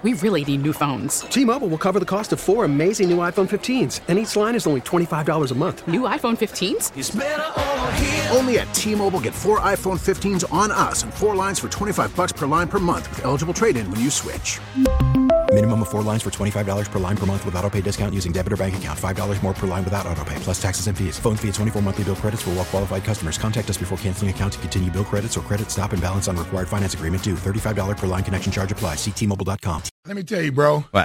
We really need new phones. T-Mobile will cover the cost of 4 amazing new iPhone 15s, and each line is only $25 a month. New iPhone 15s? It's better over here. Only at T-Mobile, get 4 iPhone 15s on us and 4 lines for $25 per line per month with eligible trade-in when you switch. Minimum of 4 lines for $25 per line per month with autopay discount using debit or bank account. $5 more per line without autopay, plus taxes and fees. Phone fee at 24 monthly bill credits for well-qualified customers. Contact us before canceling account to continue bill credits or credit stop and balance on required finance agreement due. $35 per line connection charge applies. See T-Mobile.com. Let me tell you, bro. What?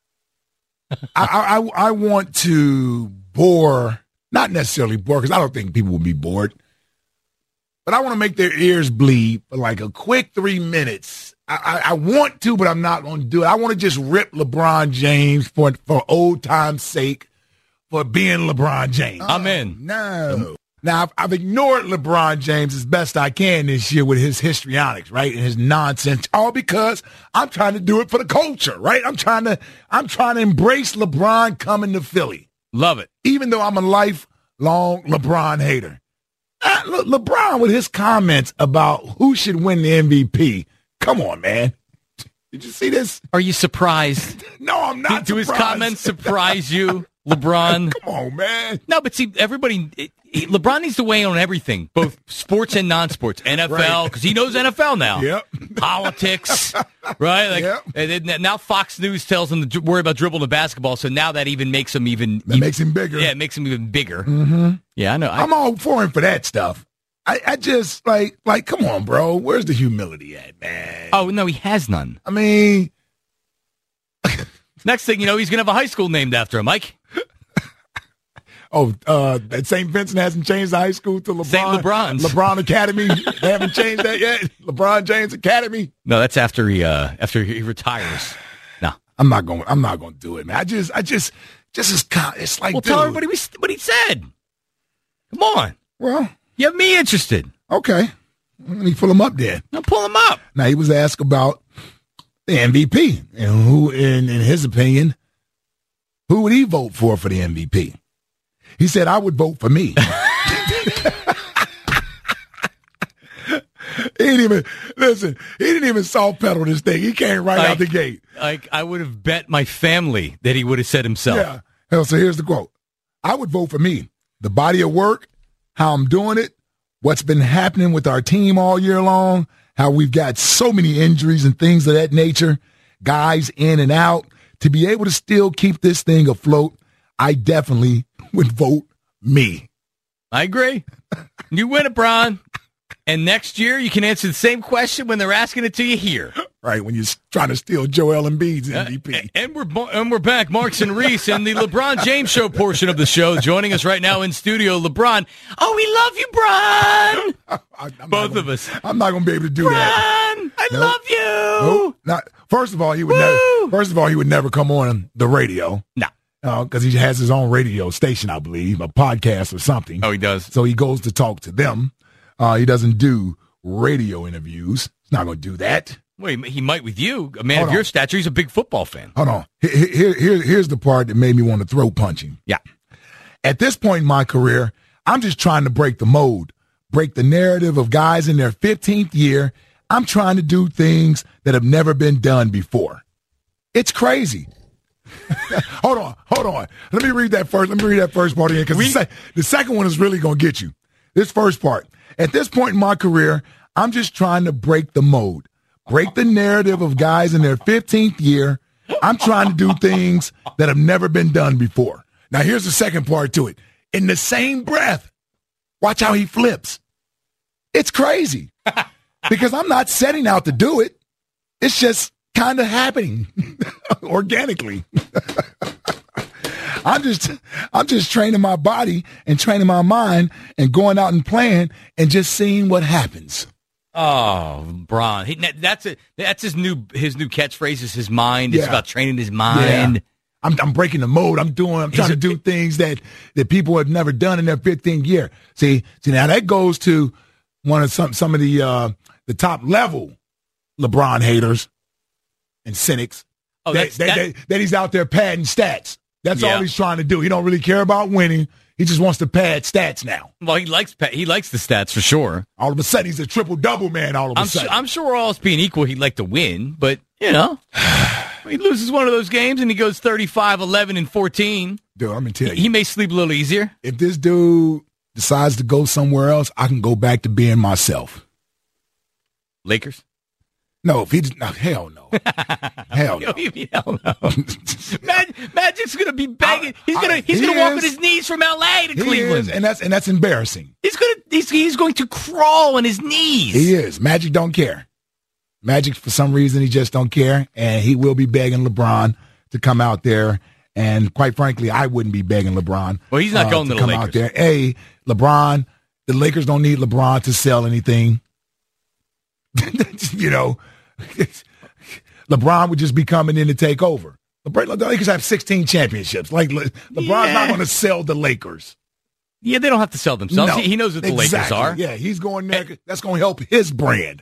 I want to bore, not necessarily bore, because I don't think people will be bored, but I want to make their ears bleed for like a quick 3 minutes. I want to, but I'm not going to do it. I want to just rip LeBron James for old time's sake for being LeBron James. I'm in. No. Now, I've ignored LeBron James as best I can this year with his histrionics, right, and his nonsense, all because I'm trying to do it for the culture, right? I'm trying to embrace LeBron coming to Philly. Love it. Even though I'm a lifelong LeBron hater. LeBron with his comments about who should win the MVP. Come on, man. Did you see this? Are you surprised? No, I'm not. Do his comments surprise you, LeBron? Come on, man. No, but see, LeBron needs to weigh in on everything, both sports and non-sports. NFL, because he knows NFL now. Yep. Politics, right? Like, yep. And then now Fox News tells him to worry about dribbling the basketball, so now that even makes him makes him bigger. Yeah, it makes him even bigger. Mm-hmm. Yeah, I know. I'm all for him for that stuff. I just, like, come on, bro. Where's the humility at, man? Oh, no, he has none. I mean. Next thing you know, he's going to have a high school named after him, Mike. That St. Vincent hasn't changed the high school to St. LeBron's. LeBron Academy. They haven't changed that yet. LeBron James Academy. No, that's after he retires. No, I'm not going to do it, man. It's like, well, tell everybody what he said. Come on. Well, you have me interested. Okay, let me pull him up then. I'll pull him up. Now he was asked about the MVP and who, in his opinion, who would he vote for the MVP? He said, I would vote for me. He didn't even soft pedal this thing. He came right out the gate. I would have bet my family that he would have said himself. Yeah. Hell, so here's the quote. I would vote for me. The body of work, how I'm doing it, what's been happening with our team all year long, how we've got so many injuries and things of that nature, guys in and out, to be able to still keep this thing afloat, I definitely would vote me. I agree. You win it, Bron. And next year, you can answer the same question when they're asking it to you here. Right, when you're trying to steal Joel Embiid's MVP. And we're back. Marks and Reese and the LeBron James Show portion of the show. Joining us right now in studio, LeBron. Oh, we love you, Bron. Both of us. I'm not going to be able to do Bron, that. I love you. Nope. Not, first of all, he would never come on the radio. No. Because he has his own radio station, I believe, a podcast or something. Oh, he does. So he goes to talk to them. He doesn't do radio interviews. He's not going to do that. Well, he might with you. A man of your stature, he's a big football fan. Hold on. Here's the part that made me want to throat punch him. Yeah. At this point in my career, I'm just trying to break the mold, break the narrative of guys in their 15th year. I'm trying to do things that have never been done before. It's crazy. Hold on. Let me read that first part again, because the second one is really going to get you. This first part. At this point in my career, I'm just trying to break the mold, break the narrative of guys in their 15th year. I'm trying to do things that have never been done before. Now, here's the second part to it. In the same breath, watch how he flips. It's crazy because I'm not setting out to do it. It's just kind of happening organically. I'm just training my body and training my mind and going out and playing and just seeing what happens. Oh, Bron. That's his new catchphrase is his mind. It's about training his mind. Yeah. I'm breaking the mold. I'm trying to do things that people have never done in their 15th year. See now that goes to one of some of the top level LeBron haters and cynics. Oh, that he's out there padding stats. That's all he's trying to do. He don't really care about winning. He just wants to pad stats now. Well, he likes the stats for sure. All of a sudden, he's a triple-double man all of a sudden. I'm sure all else being equal, he'd like to win, but, you know. He loses one of those games and he goes 35, 11, and 14. Dude, I'm going to tell you. He may sleep a little easier. If this dude decides to go somewhere else, I can go back to being myself. Lakers? No, if he no, hell no. Hell no. Hell no. Magic's going to be begging. He's going to walk on his knees from L.A. to Cleveland. And that's embarrassing. He's going to crawl on his knees. He is. Magic don't care. Magic, for some reason, he just don't care, and he will be begging LeBron to come out there. And quite frankly, I wouldn't be begging LeBron. Well, he's not going to the come Lakers. out there. Hey, LeBron, the Lakers don't need LeBron to sell anything. You know, LeBron would just be coming in to take over. The Lakers have 16 championships. Like LeBron's not going to sell the Lakers. Yeah, they don't have to sell themselves. No, he knows what the Lakers are. Yeah, he's going there. That's going to help his brand.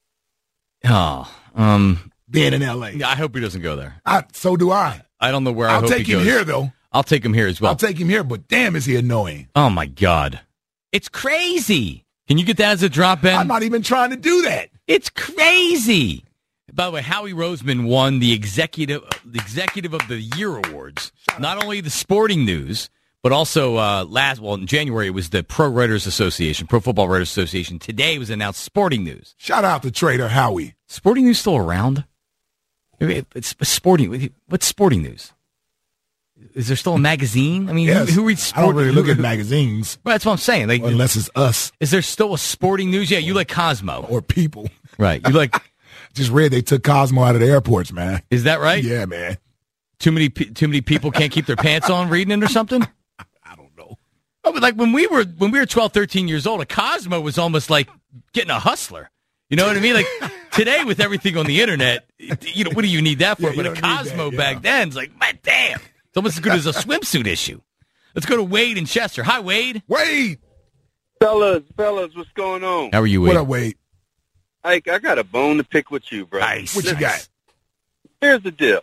Being in L.A. Yeah, I hope he doesn't go there. So do I. I don't know where I hope he goes. I'll take him here, though. I'll take him here as well. I'll take him here, but damn, is he annoying. Oh, my God. It's crazy. Can you get that as a drop, Ben? I'm not even trying to do that. It's crazy. By the way, Howie Roseman won the Executive of the Year awards. Not only the Sporting News, but also in January it was the Pro Football Writers Association. Today it was announced Sporting News. Shout out to Trader Howie. Sporting News still around? It's Sporting. What's Sporting News? Is there still a magazine? I mean, yes. who reads sport? I don't really look at magazines. Well, that's what I'm saying. Like, unless it's us. Is there still a Sporting News? Yeah, you like Cosmo. Or People. Right. You like... Just read they took Cosmo out of the airports, man. Is that right? Yeah, man. Too many people can't keep their pants on reading it or something? I don't know. Oh, but like when we were 12, 13 years old, a Cosmo was almost like getting a Hustler. You know what I mean? Like today with everything on the internet, you know, what do you need that for? But a Cosmo back then, it's like, man, damn. It's almost as good as a swimsuit issue. Let's go to Wade in Chester. Hi, Wade. Wade. Fellas, what's going on? How are you, Wade? What up, Wade? Ike, I got a bone to pick with you, bro. Nice. What you got? Here's the deal.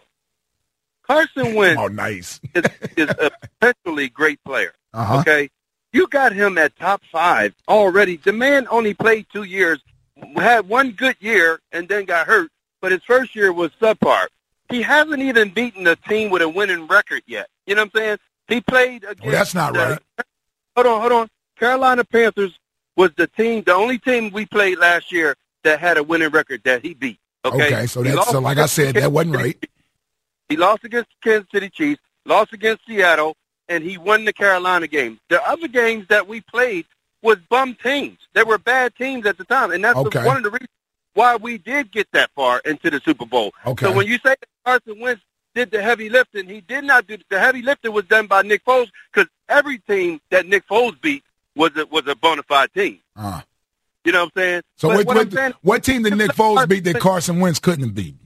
Carson Wentz nice. is a potentially great player, uh-huh. Okay? You got him at top 5 already. The man only played 2 years, had one good year, and then got hurt, but his first year was subpar. He hasn't even beaten a team with a winning record yet. You know what I'm saying? He played against... that's not right. Hold on. Carolina Panthers was the only team we played last year that had a winning record that he beat. Okay, so like I said, that wasn't right. He lost against the Kansas City Chiefs, lost against Seattle, and he won the Carolina game. The other games that we played was bum teams. They were bad teams at the time, and that's one of the reasons why we did get that far into the Super Bowl. Okay. So when you say that Carson Wentz did the heavy lifting, he did not do the heavy lifting. Was done by Nick Foles, because every team that Nick Foles beat was a bona fide team. You know what I'm saying? So what team did Nick Foles beat that Carson Wentz couldn't have beat?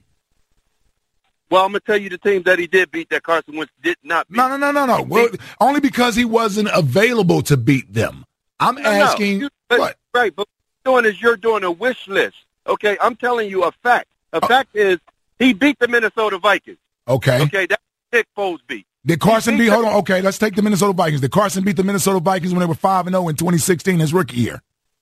Well, I'm going to tell you the team that he did beat that Carson Wentz did not beat. No. Well, only because he wasn't available to beat them. I'm asking what? Right, but what you're doing is you're doing a wish list. Okay, I'm telling you a fact. A fact is he beat the Minnesota Vikings. Okay. Okay, that's Nick Foles beat. Did Carson beat? Hold on. Okay, let's take the Minnesota Vikings. Did Carson beat the Minnesota Vikings when they were 5-0 in 2016, his rookie year?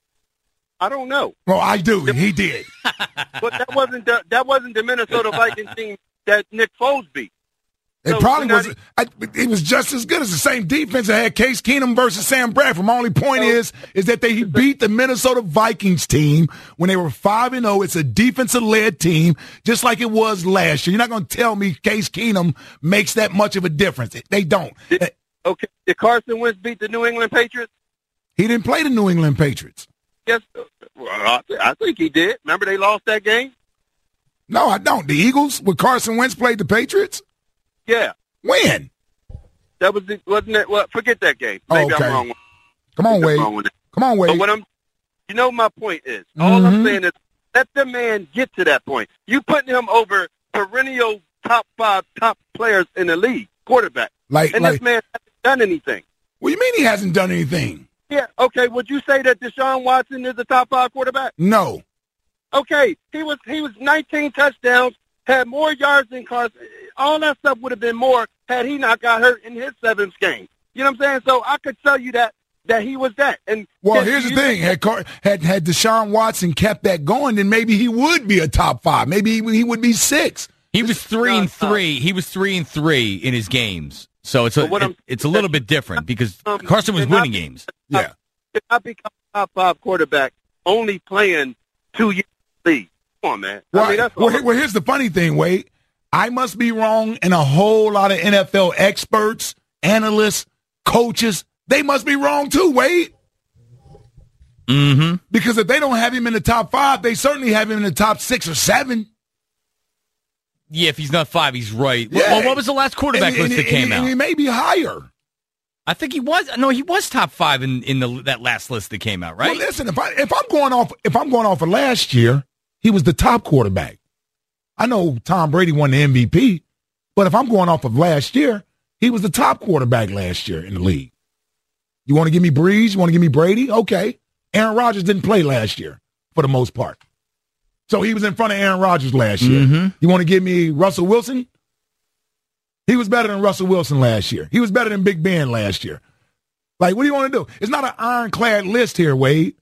I don't know. Well, I do. He did. But that wasn't the Minnesota Vikings team that Nick Foles beat. It probably was. It was just as good as the same defense that had Case Keenum versus Sam Bradford. My only point is that he beat the Minnesota Vikings team when they were 5-0. It's a defensive-led team, just like it was last year. You're not going to tell me Case Keenum makes that much of a difference. They don't. Okay. Did Carson Wentz beat the New England Patriots? He didn't play the New England Patriots. Yes. Well, I think he did. Remember they lost that game? No, I don't. The Eagles, with Carson Wentz, played the Patriots? Yeah. When? That was wasn't it? Well, forget that game. Maybe okay. I'm wrong. Come on, Wade. Come on, Wade. But my point is, all I'm saying is, let the man get to that point. You putting him over perennial top 5 top players in the league, quarterback, this man hasn't done anything. What do you mean he hasn't done anything? Yeah. Okay. Would you say that Deshaun Watson is a top 5 quarterback? No. Okay. He was 19 touchdowns. Had more yards than Carson. All that stuff would have been more had he not got hurt in his 7th game. You know what I'm saying? So I could tell you that he was that. And well, here's the thing: had Deshaun Watson kept that going, then maybe he would be a top 5. Maybe he would be 6. He was 3-3. He was 3-3 in his games. So it's a little bit different because Carson was winning games. Yeah. Did not become a top 5 quarterback only playing 2 years in the league. Come on, man. Right. I mean, that's well, here's the funny thing, Wade. I must be wrong, and a whole lot of NFL experts, analysts, coaches, they must be wrong too, Wade. Mm-hmm. Because if they don't have him in the top 5, they certainly have him in the top 6 or 7. Yeah, if he's not 5, he's right. Yeah. Well, what was the last quarterback list that came out? And he may be higher. I think he was. No, he was top 5 in that last list that came out, right? Well, listen, if I'm going off of last year, he was the top quarterback. I know Tom Brady won the MVP, but if I'm going off of last year, he was the top quarterback last year in the league. You want to give me Breeze? You want to give me Brady? Okay. Aaron Rodgers didn't play last year for the most part. So he was in front of Aaron Rodgers last year. Mm-hmm. You want to give me Russell Wilson? He was better than Russell Wilson last year. He was better than Big Ben last year. Like, what do you want to do? It's not an ironclad list here, Wade.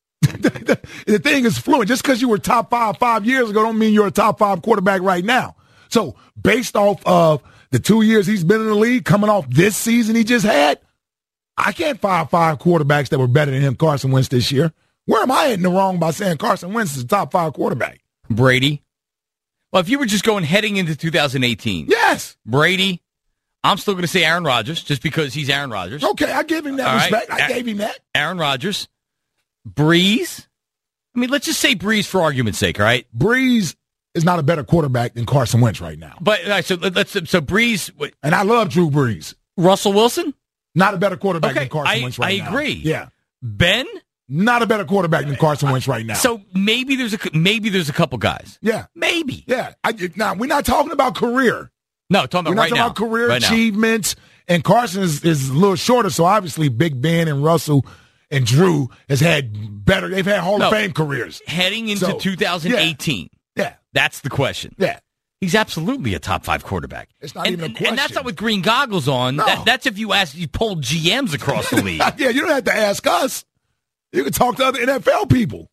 The thing is fluid. Just because you were top 5 years ago don't mean you're a top 5 quarterback right now. So based off of the 2 years he's been in the league, coming off this season he just had, I can't find 5 quarterbacks that were better than him, Carson Wentz, this year. Where am I in the wrong by saying Carson Wentz is a top 5 quarterback? Brady. Well, if you were just going heading into 2018. Yes. Brady. I'm still going to say Aaron Rodgers just because he's Aaron Rodgers. Okay, I give him that All respect. right. I gave him that. Aaron Rodgers. Breeze. I mean, let's just say Breeze for argument's sake, all right? Breeze is not a better quarterback than Carson Wentz right now. But all right, so Breeze. And I love Drew Brees. Russell Wilson? Not a better quarterback than Carson Wentz right now. I agree. Yeah. Ben? Not a better quarterback than Carson Wentz right now. So maybe there's a couple guys. Yeah. Maybe. Yeah. Now, we're not talking about career. No, talking about we're not talking about career right achievements. And Carson is a little shorter, so obviously Big Ben and Russell and Drew has had better. They've had Hall of Fame careers. Heading into 2018. Yeah. That's the question. Yeah. He's absolutely a top 5 quarterback. It's not even a question. And that's not with green goggles on. No. That's if you poll GMs across the league. Yeah, you don't have to ask us. You can talk to other NFL people.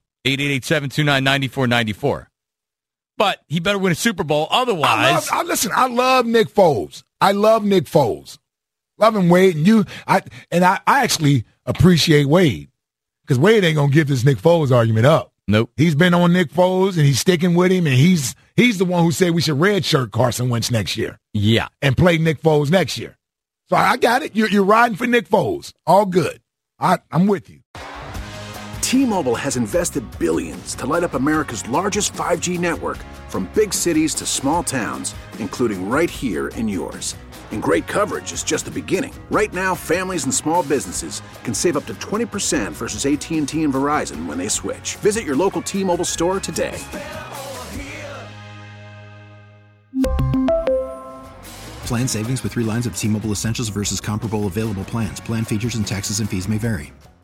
888-729-9494. But he better win a Super Bowl. Otherwise. I love Nick Foles. I love Nick Foles. Love him, Wade. And I actually appreciate Wade. Because Wade ain't going to give this Nick Foles argument up. Nope. He's been on Nick Foles, and he's sticking with him, and he's the one who said we should redshirt Carson Wentz next year. Yeah. And play Nick Foles next year. So I got it. You're riding for Nick Foles. All good. I'm with you. T-Mobile has invested billions to light up America's largest 5G network, from big cities to small towns, including right here in yours. And great coverage is just the beginning. Right now, families and small businesses can save up to 20% versus AT&T and Verizon when they switch. Visit your local T-Mobile store today. Plan savings with 3 lines of T-Mobile Essentials versus comparable available plans. Plan features and taxes and fees may vary.